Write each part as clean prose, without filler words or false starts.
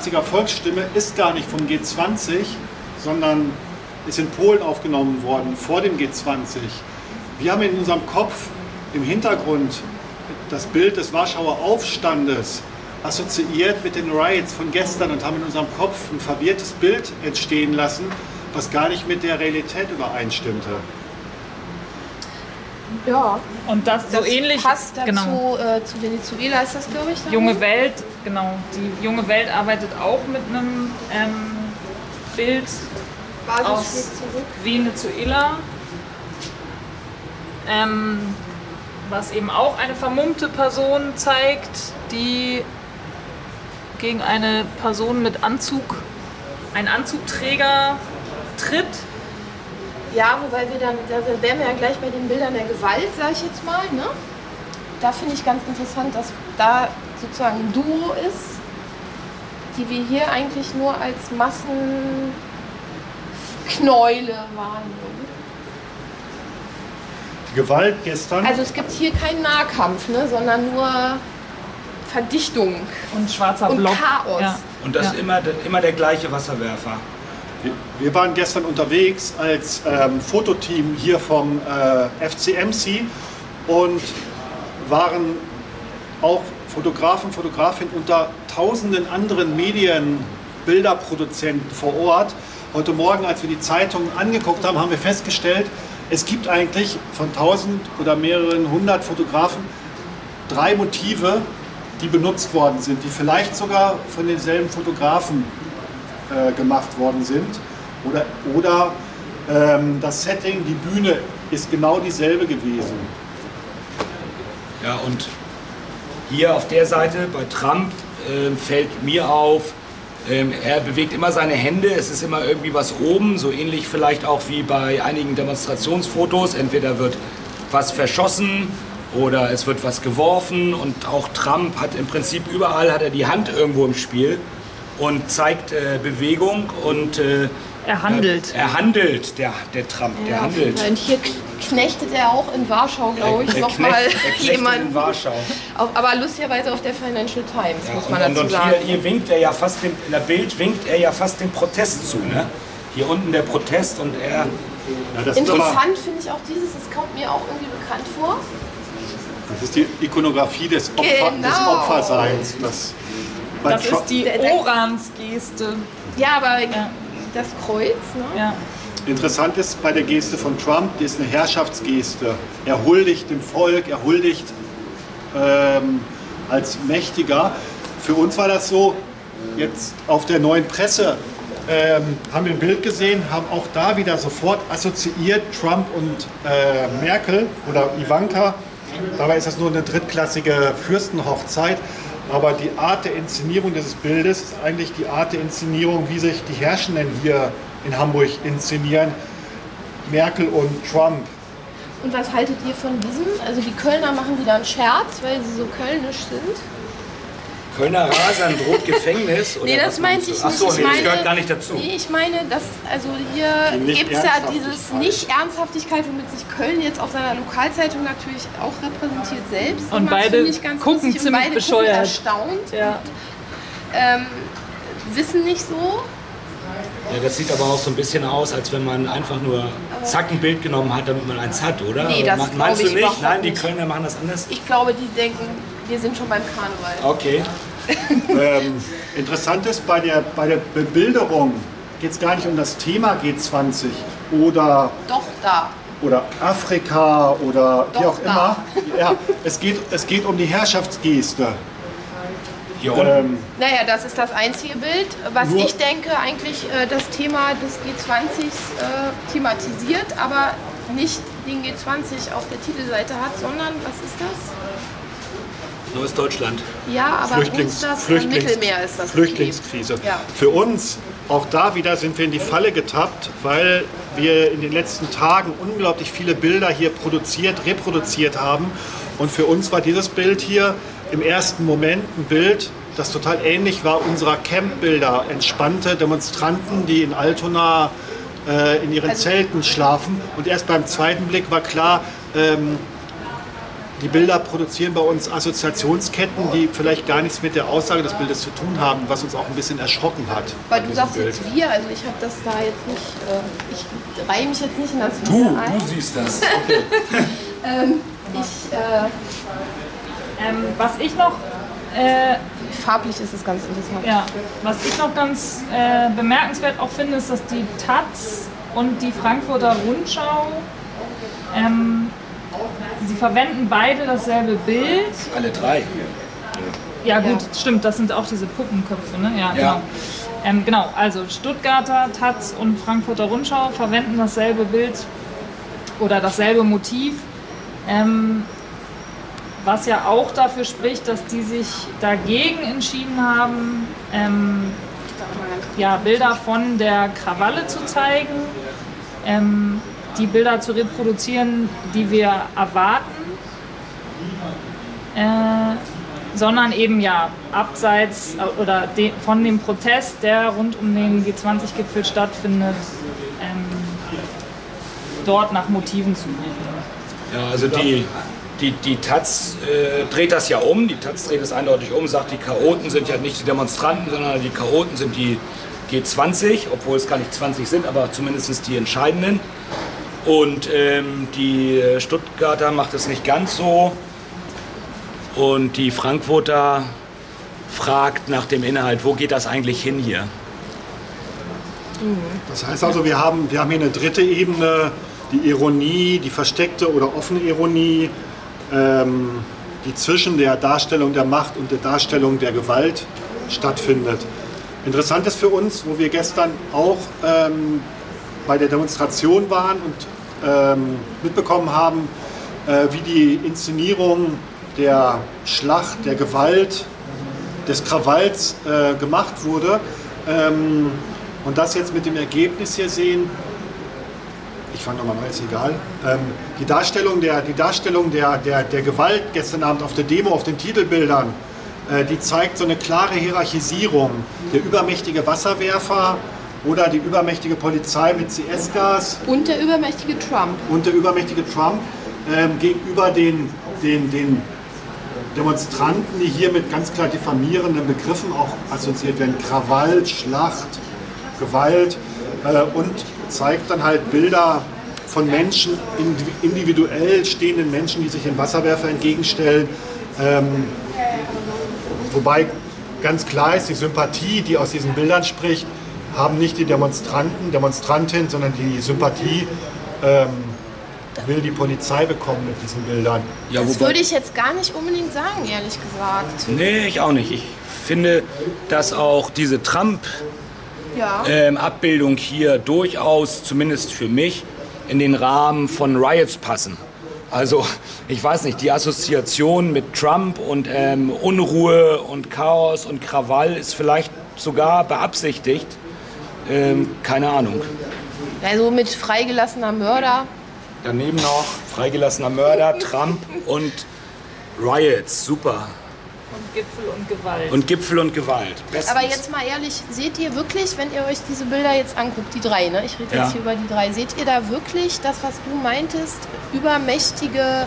Leipziger Volksstimme ist gar nicht vom G20, sondern ist in Polen aufgenommen worden, vor dem G20. Wir haben in unserem Kopf im Hintergrund das Bild des Warschauer Aufstandes assoziiert mit den Riots von gestern und haben in unserem Kopf ein verwirrtes Bild entstehen lassen, was gar nicht mit der Realität übereinstimmte. Ja, und das so ähnlich passt dazu, genau. Zu Venezuela ist das, glaube ich. Junge Welt, genau. Die Junge Welt arbeitet auch mit einem Bild aus Venezuela, was eben auch eine vermummte Person zeigt, die gegen eine Person mit Anzug, einen Anzugträger tritt. Ja, wobei da wären wir ja gleich bei den Bildern der Gewalt, sage ich jetzt mal. Ne? Da finde ich ganz interessant, dass da sozusagen ein Duo ist, die wir hier eigentlich nur als Massenknäule wahrnehmen. Die Gewalt gestern. Also es gibt hier keinen Nahkampf, ne, sondern nur Verdichtung und schwarzer und Block. Chaos. Ja. Und das ist immer der gleiche Wasserwerfer. Wir waren gestern unterwegs als Fototeam hier vom FCMC und waren auch Fotografin unter tausenden anderen Medien, Bilderproduzenten vor Ort. Heute Morgen, als wir die Zeitungen angeguckt haben, haben wir festgestellt, es gibt eigentlich von 1000 oder mehreren hundert Fotografen 3 Motive, die benutzt worden sind, die vielleicht sogar von denselben Fotografen gemacht worden sind. Oder das Setting, die Bühne ist genau dieselbe gewesen. Ja, und hier auf der Seite bei Trump fällt mir auf, er bewegt immer seine Hände, es ist immer irgendwie was oben, so ähnlich vielleicht auch wie bei einigen Demonstrationsfotos. Entweder wird was verschossen oder es wird was geworfen, und auch Trump hat im Prinzip überall hat er die Hand irgendwo im Spiel und zeigt Bewegung und er handelt. Er handelt, der Trump, der handelt. Und hier knechtet er auch in Warschau, glaube ich, nochmal jemanden. In Warschau. Aber lustigerweise auf der Financial Times, Ja, muss man dazu sagen. Hier winkt er ja fast in der Bild winkt er ja fast dem Protest zu, ne? Hier unten der Protest und er. Ja, Interessant finde ich auch das kommt mir auch irgendwie bekannt vor. Das ist die Ikonografie des Opferseins. Das ist die Orans-Geste. Ja, aber das Kreuz, ne? Ja. Interessant ist bei der Geste von Trump, die ist eine Herrschaftsgeste. Er huldigt dem Volk, er huldigt als Mächtiger. Für uns war das so, jetzt auf der Neuen Presse haben wir ein Bild gesehen, haben auch da wieder sofort assoziiert Trump und Merkel oder Ivanka. Dabei ist das nur eine drittklassige Fürstenhochzeit. Aber die Art der Inszenierung dieses Bildes ist eigentlich die Art der Inszenierung, wie sich die Herrschenden hier in Hamburg inszenieren, Merkel und Trump. Und was haltet ihr von diesem? Also die Kölner machen wieder einen Scherz, weil sie so kölnisch sind. Kölner Rasern droht Gefängnis? Oder nee, das meinte ich nicht. Achso, nee, das gehört gar nicht dazu. Nee, ich meine, dass, also hier gibt es ja dieses Nicht-Ernsthaftigkeit, womit sich Köln jetzt auf seiner Lokalzeitung natürlich auch repräsentiert selbst. Und beide gucken ziemlich bescheuert. Erstaunt. Ja. Und, wissen nicht so. Ja, das sieht aber auch so ein bisschen aus, als wenn man einfach nur zack ein Bild genommen hat, damit man eins hat, oder? Nee, das meinst du ich nicht? Nein, die nicht. Kölner machen das anders. Ich glaube, die denken, wir sind schon beim Karneval. Okay. Interessant ist, bei der Bebilderung geht es gar nicht um das Thema G20 oder, oder Afrika oder wie auch immer. Ja, es geht um die Herrschaftsgeste. Naja, das ist das einzige Bild, was ich denke eigentlich das Thema des G20s thematisiert, aber nicht den G20 auf der Titelseite hat, sondern, was ist das? Neues Deutschland. Ja, aber uns das Mittelmeer ist das. Flüchtlingskrise. Ja. Für uns, auch da wieder sind wir in die Falle getappt, weil wir in den letzten Tagen unglaublich viele Bilder hier reproduziert haben. Und für uns war dieses Bild hier im ersten Moment ein Bild, das total ähnlich war unserer Campbilder. Entspannte Demonstranten, die in Altona in ihren Zelten schlafen. Und erst beim zweiten Blick war klar, die Bilder produzieren bei uns Assoziationsketten, die vielleicht gar nichts mit der Aussage des Bildes zu tun haben, was uns auch ein bisschen erschrocken hat. Weil du sagst jetzt wir, also ich habe das da jetzt nicht, ich reihe mich jetzt nicht in das Wir ein. Du siehst das. Okay. Was ich noch... farblich ist es ganz interessant. Ja, was ich noch ganz bemerkenswert auch finde, ist, dass die Taz und die Frankfurter Rundschau, sie verwenden beide dasselbe Bild. Alle drei. Ja gut, stimmt, das sind auch diese Puppenköpfe, ne? Ja, genau. Genau, also Stuttgarter Taz und Frankfurter Rundschau verwenden dasselbe Bild oder dasselbe Motiv. Was ja auch dafür spricht, dass die sich dagegen entschieden haben, Bilder von der Krawalle zu zeigen, die Bilder zu reproduzieren, die wir erwarten, sondern eben abseits oder von dem Protest, der rund um den G20-Gipfel stattfindet, dort nach Motiven zu suchen. Ja, also die Taz dreht das ja um, die Taz dreht es eindeutig um, sagt, die Chaoten sind ja nicht die Demonstranten, sondern die Chaoten sind die G20, obwohl es gar nicht 20 sind, aber zumindest die entscheidenden. Und die Stuttgarter macht es nicht ganz so und die Frankfurter fragt nach dem Inhalt, wo geht das eigentlich hin hier? Das heißt also, wir haben hier eine dritte Ebene, die Ironie, die versteckte oder offene Ironie, die zwischen der Darstellung der Macht und der Darstellung der Gewalt stattfindet. Interessant ist für uns, wo wir gestern auch bei der Demonstration waren und mitbekommen haben, wie die Inszenierung der Schlacht, der Gewalt, des Krawalls gemacht wurde. Und das jetzt mit dem Ergebnis hier sehen, ich fange nochmal an, ist egal. Die Darstellung der Gewalt gestern Abend auf der Demo, auf den Titelbildern, die zeigt so eine klare Hierarchisierung. Der übermächtige Wasserwerfer oder die übermächtige Polizei mit CS-Gas. Und der übermächtige Trump. Gegenüber den Demonstranten, die hier mit ganz klar diffamierenden Begriffen auch assoziiert werden. Krawall, Schlacht, Gewalt und zeigt dann halt Bilder von Menschen, individuell stehenden Menschen, die sich den Wasserwerfer entgegenstellen. Wobei ganz klar ist, die Sympathie, die aus diesen Bildern spricht, haben nicht die Demonstrantin, sondern die Sympathie will die Polizei bekommen mit diesen Bildern. Ja, das würde ich jetzt gar nicht unbedingt sagen, ehrlich gesagt. Nee, ich auch nicht. Ich finde, dass auch diese Trump-Abbildung hier durchaus, zumindest für mich, in den Rahmen von Riots passen. Also, ich weiß nicht, die Assoziation mit Trump und Unruhe und Chaos und Krawall ist vielleicht sogar beabsichtigt. Keine Ahnung. Also mit freigelassener Mörder. Daneben noch freigelassener Mörder, Trump und Riots. Super. Und Gipfel und Gewalt. Bestens. Aber jetzt mal ehrlich, seht ihr wirklich, wenn ihr euch diese Bilder jetzt anguckt, die drei, ne? Ich rede jetzt hier über die drei, seht ihr da wirklich das, was du meintest, übermächtige,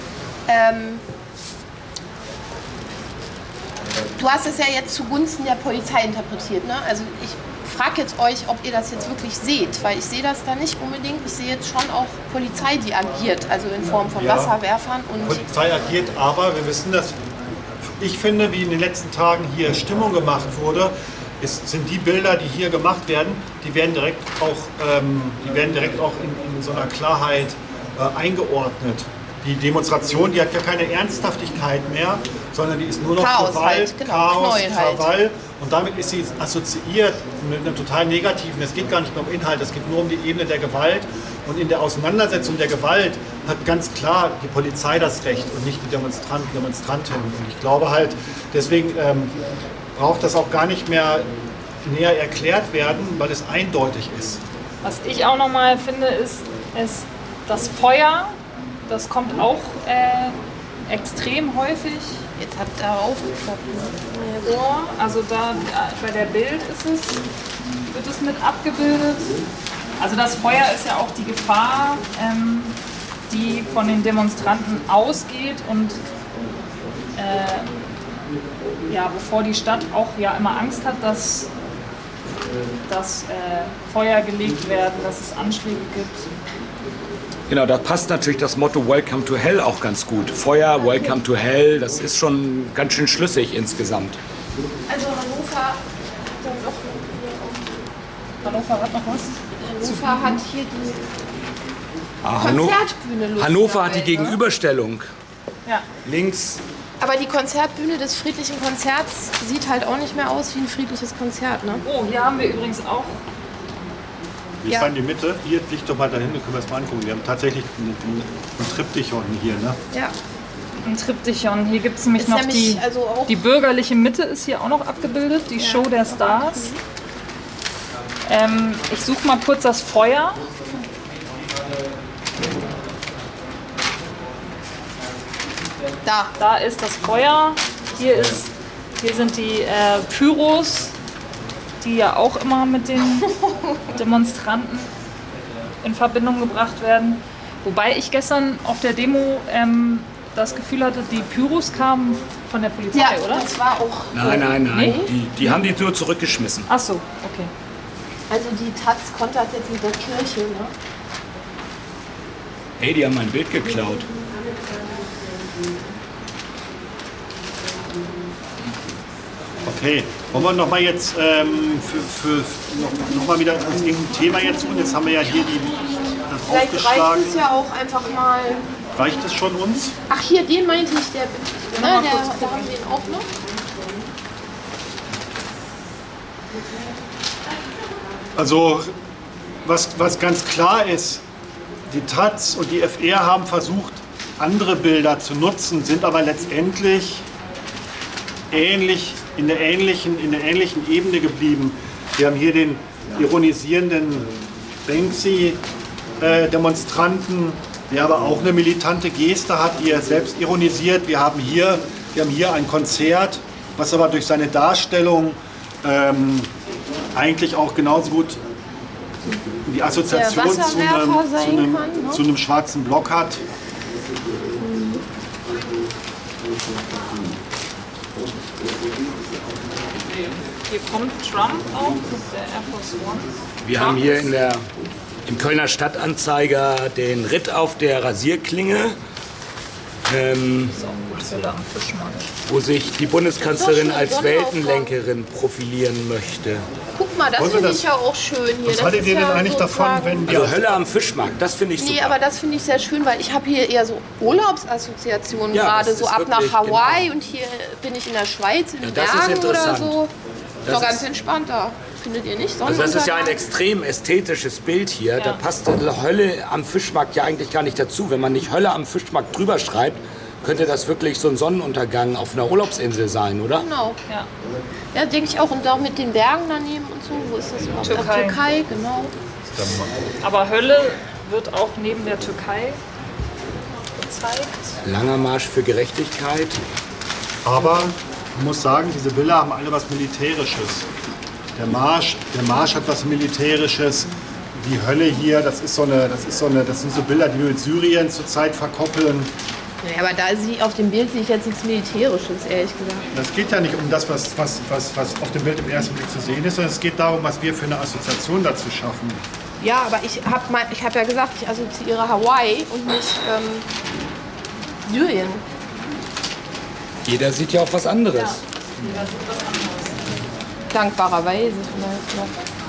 du hast es ja jetzt zugunsten der Polizei interpretiert, ne? Also ich frage jetzt euch, ob ihr das jetzt wirklich seht, weil ich sehe das da nicht unbedingt. Ich sehe jetzt schon auch Polizei, die agiert, also in Form von Wasserwerfern. Und Polizei agiert, aber wir wissen, dass ich finde, wie in den letzten Tagen hier Stimmung gemacht wurde, sind die Bilder, die hier gemacht werden, die werden direkt auch in so einer Klarheit eingeordnet. Die Demonstration, die hat ja keine Ernsthaftigkeit mehr, sondern die ist nur noch Chaos Gewalt, halt, genau, Chaos, Knäuel Krawall. halt. Und damit ist sie assoziiert mit einem total negativen. Es geht gar nicht mehr um Inhalt, es geht nur um die Ebene der Gewalt. Und in der Auseinandersetzung der Gewalt hat ganz klar die Polizei das Recht und nicht die Demonstranten, Demonstrantinnen. Und ich glaube halt, deswegen braucht das auch gar nicht mehr näher erklärt werden, weil es eindeutig ist. Was ich auch nochmal finde, ist das Feuer. Das kommt auch extrem häufig. jetzt habt ihr aufgeklappt. So, also da bei der Bild wird es mit abgebildet. Also das Feuer ist ja auch die Gefahr, die von den Demonstranten ausgeht und wovor die Stadt auch ja immer Angst hat, dass Feuer gelegt werden, dass es Anschläge gibt. Genau, da passt natürlich das Motto Welcome to Hell auch ganz gut. Feuer, Welcome to Hell, das ist schon ganz schön schlüssig insgesamt. Also Hannover hat noch was? Hannover hat hier die Konzertbühne. Hannover hat die lustigerweise. Gegenüberstellung. Ja. Links. Aber die Konzertbühne des friedlichen Konzerts sieht halt auch nicht mehr aus wie ein friedliches Konzert, ne? Oh, hier haben wir übrigens auch. Wir fahren in die Mitte. Hier liegt doch mal dahin, da können wir es mal angucken. Wir haben tatsächlich ein Triptychon hier, ne? Ja. Ein Triptychon. Hier gibt es nämlich Ist noch nämlich, also auch die bürgerliche Mitte ist hier auch noch abgebildet, die Show der Stars. Ich suche mal kurz das Feuer. Da ist das Feuer. Hier sind die Pyros, die ja auch immer mit den Demonstranten in Verbindung gebracht werden. Wobei ich gestern auf der Demo das Gefühl hatte, die Pyros kamen von der Polizei, ja, oder? das war auch. Nein. Nee? Die haben die nur zurückgeschmissen. Ach so, okay. Also die Taz kontert jetzt mit der Kirche, ne? Hey, die haben mein Bild geklaut. Okay, wollen wir nochmal jetzt noch mal wieder uns irgendein Thema jetzt suchen? Jetzt haben wir ja hier das Vielleicht reicht aufgeschlagen. es ja auch einfach mal. Reicht es schon uns? Ach, hier, den meinte ich, der. mal Ne, kurz da haben wir ihn auch noch. Also, was ganz klar ist, die Taz und die FR haben versucht, andere Bilder zu nutzen, sind aber letztendlich in der ähnlichen Ebene geblieben. Wir haben hier den ironisierenden Banksy-Demonstranten, der aber auch eine militante Geste hat, die er selbst ironisiert. Wir haben hier ein Konzert, was aber durch seine Darstellung eigentlich auch genauso gut die Assoziation Der Wasserwerfer sein kann, ne? zu einem schwarzen Block hat. Hier kommt Trump auch mit der Air Force One. Wir haben hier im Kölner Stadtanzeiger den Ritt auf der Rasierklinge, Das ist auch gut, Hölle am Fischmarkt. wo sich die Bundeskanzlerin Das ist als doch schon ein Weltenlenkerin profilieren möchte. Guck mal, das Wollen wir finde das- ich ja auch schön hier. Was Das haltet ist ihr denn ja eigentlich davon, sozusagen- wenn wir... Also Hölle am Fischmarkt, das finde ich super. Nee, aber das finde ich sehr schön, weil ich habe hier eher so Urlaubsassoziationen Ja, gerade, das so ist ab nach wirklich, Hawaii genau. und hier bin ich in der Schweiz, in den das ist Bergen oder interessant. so. Das Ist doch ganz ist- entspannt da. Findet ihr nicht? Also das ist ja ein Sonnenuntergang. extrem ästhetisches Bild hier. Da Ja. passt Hölle am Fischmarkt ja eigentlich gar nicht dazu. Wenn man nicht Hölle am Fischmarkt drüber schreibt, könnte das wirklich so ein Sonnenuntergang auf einer Urlaubsinsel sein, oder? Genau. Ja. Ja, denke ich auch. Und auch mit den Bergen daneben und so. Wo ist das überhaupt? Türkei. Türkei, genau. Aber Hölle wird auch neben der Türkei gezeigt. Langer Marsch für Gerechtigkeit. Aber ich muss sagen, diese Bilder haben alle was Militärisches. Der Marsch hat was Militärisches. Die Hölle hier, das sind so Bilder, die wir mit Syrien zurzeit verkoppeln. Ja, aber da auf dem Bild sehe ich jetzt nichts Militärisches, ehrlich gesagt. Das geht ja nicht um das, was auf dem Bild im ersten Blick zu sehen ist, sondern es geht darum, was wir für eine Assoziation dazu schaffen. Ja, aber ich hab ja gesagt, ich assoziiere Hawaii und nicht Syrien. Jeder sieht ja auch was anderes. Dankbarerweise vielleicht noch.